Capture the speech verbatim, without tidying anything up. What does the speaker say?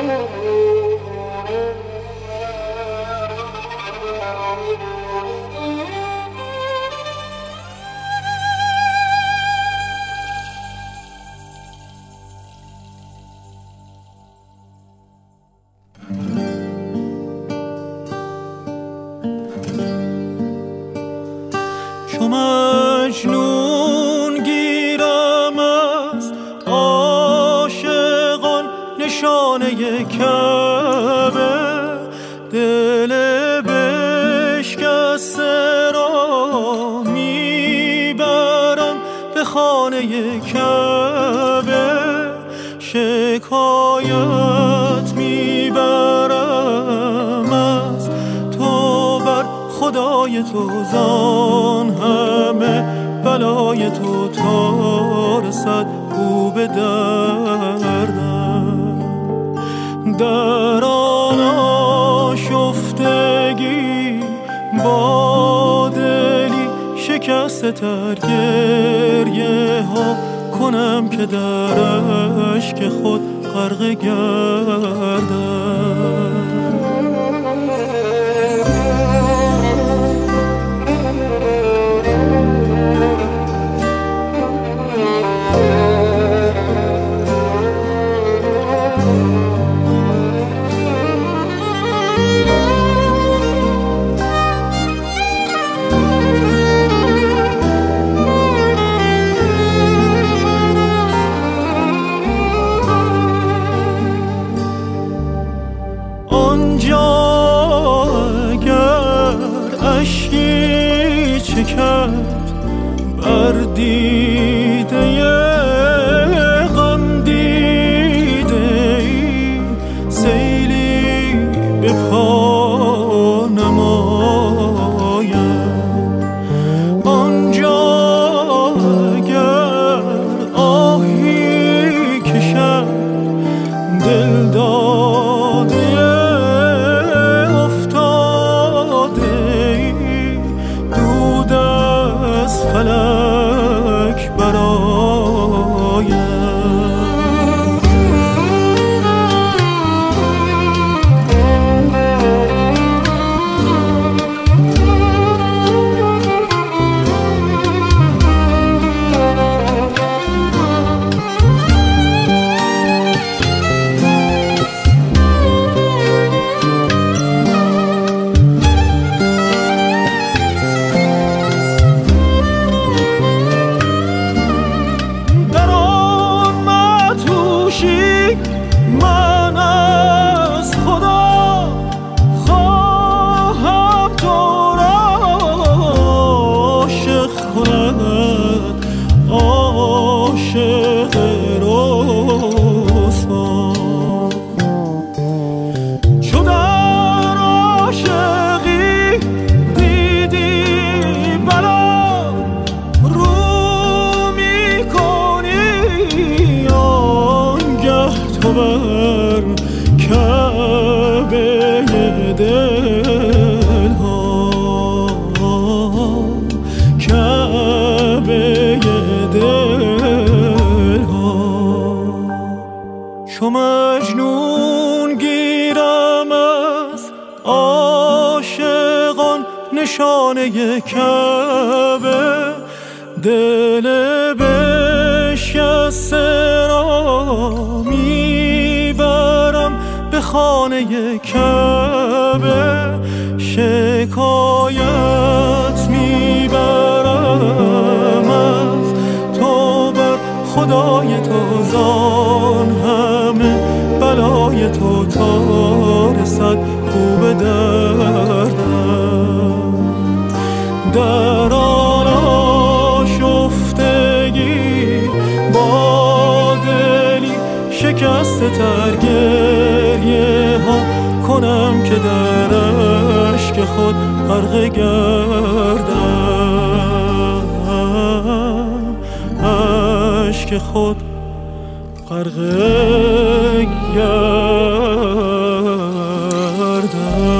چو مجنون گیرم از عاشقان نشانه کعبه، دل بشکسته را میبرم به خانه کعبه، شکایت میبرم از تو بر خدای تو، زان همه بلای تو تا رسد او به دردم. در آن آشفتگی با دلی شکسته تر گریه ها کنم که در اشک خود غرق گردم. کرد بر دیده غم دیده ای، سیلی به پا نماید. آنجا اگر آهی کشد دل داده فلک برایم. من از خدا خواهم تو را عاشق کند، عاشق رسوا. چو در عاشقی دیدی بلا رو میکنی، آنگه تو بر کعبه دل ها، کعبه دل ها. چو مجنون گیرم از عاشقان نشانه کعبه، دل بشکسته را میبرم به خانه کعبه، شکایت میبرم از تو بر خدای تو، زان همه بلای تو تا رسد او به دردم. در آن آشفتگی با دلی شکسته تر گریه ها کنم که در اشک خود غرق گردم، اشک خود غرق گردم.